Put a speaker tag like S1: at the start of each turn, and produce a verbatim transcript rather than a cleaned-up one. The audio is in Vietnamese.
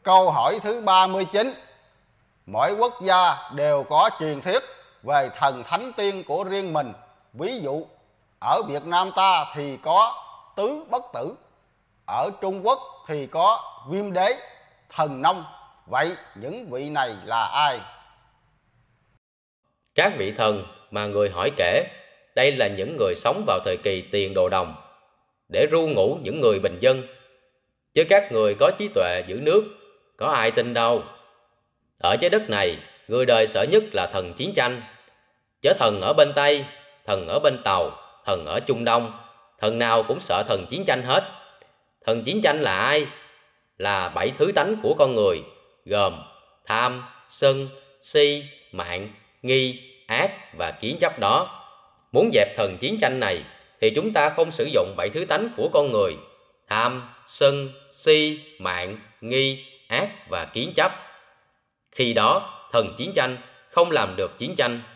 S1: Câu hỏi thứ ba mươi chín. Mỗi quốc gia đều có truyền thuyết về thần thánh tiên của riêng mình. Ví dụ, ở Việt Nam ta thì có Tứ Bất Tử, ở Trung Quốc thì có Viêm Đế, Thần Nông. Vậy những vị này là ai?
S2: Các vị thần mà người hỏi kể, đây là những người sống vào thời kỳ tiền đồ đồng, để ru ngủ những người bình dân. Chứ các người có trí tuệ giữ nước, có ai tin đâu. Ở trái đất này, người đời sợ nhất là thần chiến tranh. Chớ thần ở bên Tây, thần ở bên Tàu, thần ở Trung Đông, thần nào cũng sợ thần chiến tranh hết. Thần chiến tranh là ai? Là bảy thứ tánh của con người, gồm tham, sân, si, mạn, nghi, ác và kiến chấp đó. Muốn dẹp thần chiến tranh này thì chúng ta không sử dụng bảy thứ tánh của con người: tham, sân, si, mạn, nghi, ác và kiến chấp. Khi đó, thần chiến tranh không làm được chiến tranh